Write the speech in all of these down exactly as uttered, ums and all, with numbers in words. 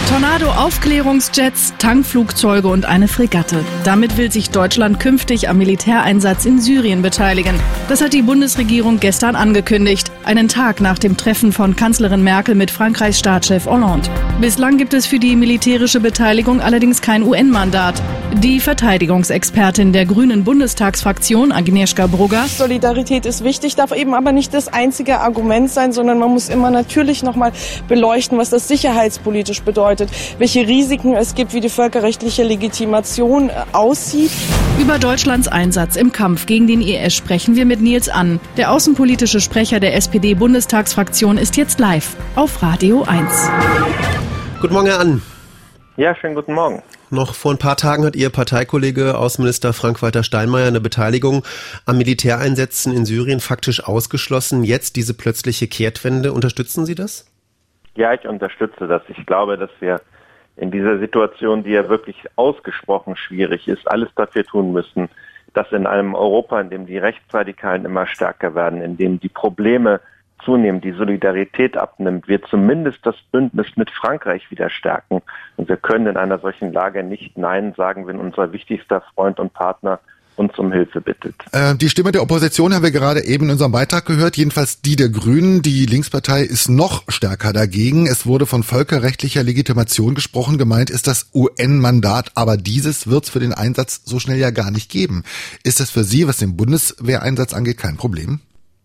Tornado-Aufklärungsjets, Tankflugzeuge und eine Fregatte. Damit will sich Deutschland künftig am Militäreinsatz in Syrien beteiligen. Das hat die Bundesregierung gestern angekündigt, einen Tag nach dem Treffen von Kanzlerin Merkel mit Frankreichs Staatschef Hollande. Bislang gibt es für die militärische Beteiligung allerdings kein U N-Mandat. Die Verteidigungsexpertin der Grünen Bundestagsfraktion, Agnieszka Brugger: Solidarität ist wichtig, darf eben aber nicht das einzige Argument sein, sondern man muss immer natürlich noch mal beleuchten, was das sicherheitspolitisch bedeutet, welche Risiken es gibt, wie die völkerrechtliche Legitimation aussieht. Über Deutschlands Einsatz im Kampf gegen den I S sprechen wir mit Nils Ann. Der außenpolitische Sprecher der S P D-Bundestagsfraktion ist jetzt live auf Radio eins. Guten Morgen, Herr Ann. Ja, schönen guten Morgen. Noch vor ein paar Tagen hat Ihr Parteikollege Außenminister Frank-Walter Steinmeier eine Beteiligung an Militäreinsätzen in Syrien faktisch ausgeschlossen. Jetzt diese plötzliche Kehrtwende. Unterstützen Sie das? Ja, ich unterstütze das. Ich glaube, dass wir in dieser Situation, die ja wirklich ausgesprochen schwierig ist, alles dafür tun müssen, dass in einem Europa, in dem die Rechtsradikalen immer stärker werden, in dem die Probleme zunehmen, die Solidarität abnimmt, wir zumindest das Bündnis mit Frankreich wieder stärken. Und wir können in einer solchen Lage nicht Nein sagen, wenn unser wichtigster Freund und Partner uns um Hilfe bittet. Äh, die Stimme der Opposition haben wir gerade eben in unserem Beitrag gehört, jedenfalls die der Grünen. Die Linkspartei ist noch stärker dagegen. Es wurde von völkerrechtlicher Legitimation gesprochen. Gemeint ist das U N-Mandat, aber dieses wird es für den Einsatz so schnell ja gar nicht geben. Ist das für Sie, was den Bundeswehreinsatz angeht, kein Problem?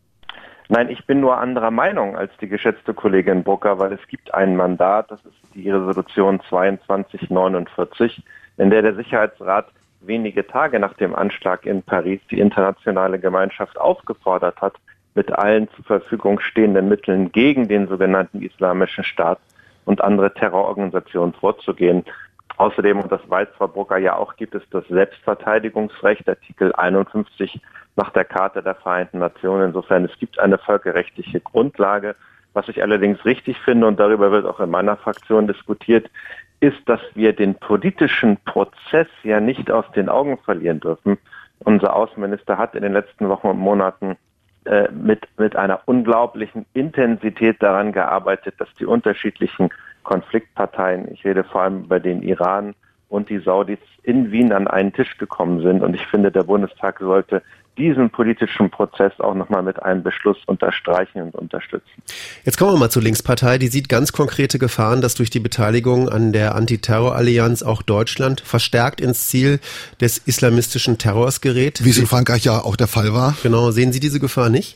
Nein, ich bin nur anderer Meinung als die geschätzte Kollegin Brucker, weil es gibt ein Mandat, das ist die Resolution zweiundzwanzig neunundvierzig, in der der Sicherheitsrat wenige Tage nach dem Anschlag in Paris die internationale Gemeinschaft aufgefordert hat, mit allen zur Verfügung stehenden Mitteln gegen den sogenannten Islamischen Staat und andere Terrororganisationen vorzugehen. Außerdem, und das weiß Frau Brucker ja auch, gibt es das Selbstverteidigungsrecht, Artikel einundfünfzig nach der Charta der Vereinten Nationen. Insofern, es gibt eine völkerrechtliche Grundlage. Was ich allerdings richtig finde, und darüber wird auch in meiner Fraktion diskutiert, ist, dass wir den politischen Prozess ja nicht aus den Augen verlieren dürfen. Unser Außenminister hat in den letzten Wochen und Monaten äh, mit, mit einer unglaublichen Intensität daran gearbeitet, dass die unterschiedlichen Konfliktparteien, ich rede vor allem über den Iran und die Saudis, in Wien an einen Tisch gekommen sind. Und ich finde, der Bundestag sollte diesen politischen Prozess auch nochmal mit einem Beschluss unterstreichen und unterstützen. Jetzt kommen wir mal zur Linkspartei. Die sieht ganz konkrete Gefahren, dass durch die Beteiligung an der Antiterrorallianz auch Deutschland verstärkt ins Ziel des islamistischen Terrors gerät. Wie es in Frankreich ja auch der Fall war. Genau. Sehen Sie diese Gefahr nicht?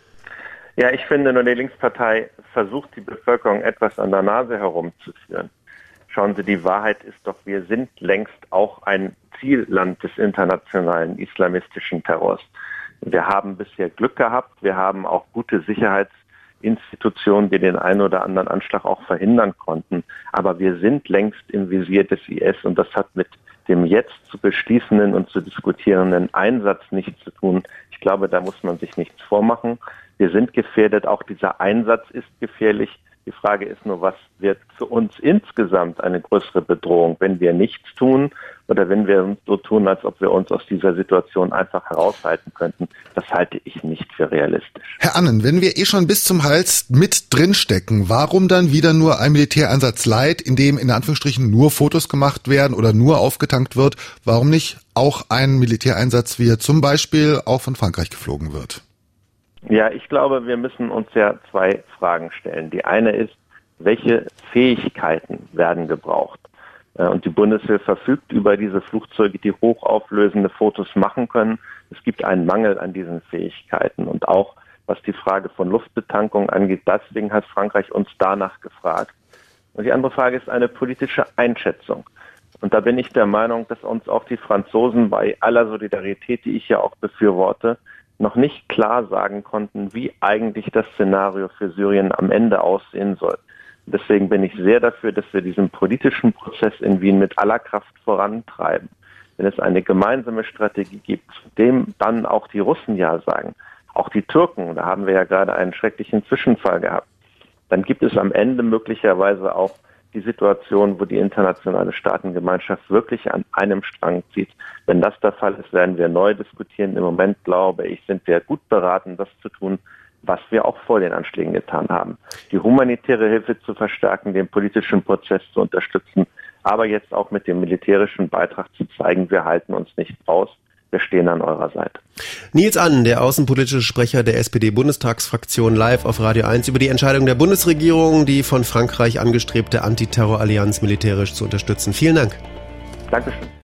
Ja, ich finde nur, die Linkspartei versucht, die Bevölkerung etwas an der Nase herumzuführen. Schauen Sie, die Wahrheit ist doch, wir sind längst auch ein Zielland des internationalen islamistischen Terrors. Wir haben bisher Glück gehabt. Wir haben auch gute Sicherheitsinstitutionen, die den einen oder anderen Anschlag auch verhindern konnten. Aber wir sind längst im Visier des I S und das hat mit dem jetzt zu beschließenden und zu diskutierenden Einsatz nichts zu tun. Ich glaube, da muss man sich nichts vormachen. Wir sind gefährdet. Auch dieser Einsatz ist gefährlich. Die Frage ist nur, was wird für uns insgesamt eine größere Bedrohung, wenn wir nichts tun oder wenn wir so tun, als ob wir uns aus dieser Situation einfach heraushalten könnten. Das halte ich nicht für realistisch. Herr Annen, wenn wir eh schon bis zum Hals mit drinstecken, warum dann wieder nur ein Militäreinsatz light, in dem in Anführungsstrichen nur Fotos gemacht werden oder nur aufgetankt wird? Warum nicht auch ein Militäreinsatz, wie er zum Beispiel auch von Frankreich geflogen wird? Ja, ich glaube, wir müssen uns ja zwei Fragen stellen. Die eine ist, welche Fähigkeiten werden gebraucht? Und die Bundeswehr verfügt über diese Flugzeuge, die hochauflösende Fotos machen können. Es gibt einen Mangel an diesen Fähigkeiten. Und auch was die Frage von Luftbetankung angeht, deswegen hat Frankreich uns danach gefragt. Und die andere Frage ist eine politische Einschätzung. Und da bin ich der Meinung, dass uns auch die Franzosen bei aller Solidarität, die ich ja auch befürworte, noch nicht klar sagen konnten, wie eigentlich das Szenario für Syrien am Ende aussehen soll. Deswegen bin ich sehr dafür, dass wir diesen politischen Prozess in Wien mit aller Kraft vorantreiben. Wenn es eine gemeinsame Strategie gibt, zu dem dann auch die Russen ja sagen, auch die Türken, da haben wir ja gerade einen schrecklichen Zwischenfall gehabt, dann gibt es am Ende möglicherweise auch die Situation, wo die internationale Staatengemeinschaft wirklich an einem Strang zieht. Wenn das der Fall ist, werden wir neu diskutieren. Im Moment, glaube ich, sind wir gut beraten, das zu tun, was wir auch vor den Anschlägen getan haben. Die humanitäre Hilfe zu verstärken, den politischen Prozess zu unterstützen, aber jetzt auch mit dem militärischen Beitrag zu zeigen, wir halten uns nicht raus, wir stehen an eurer Seite. Nils Ann, der außenpolitische Sprecher der S P D-Bundestagsfraktion, live auf Radio eins über die Entscheidung der Bundesregierung, die von Frankreich angestrebte Antiterrorallianz militärisch zu unterstützen. Vielen Dank. Dankeschön.